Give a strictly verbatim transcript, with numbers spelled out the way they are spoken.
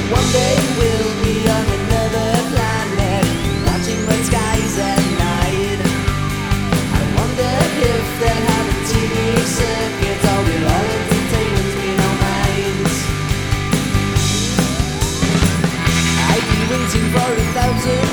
One day we'll be on another planet, watching red skies at night. I wonder if they'll have a T V circuit, or will all entertainment be no minds? I'd be waiting for a thousand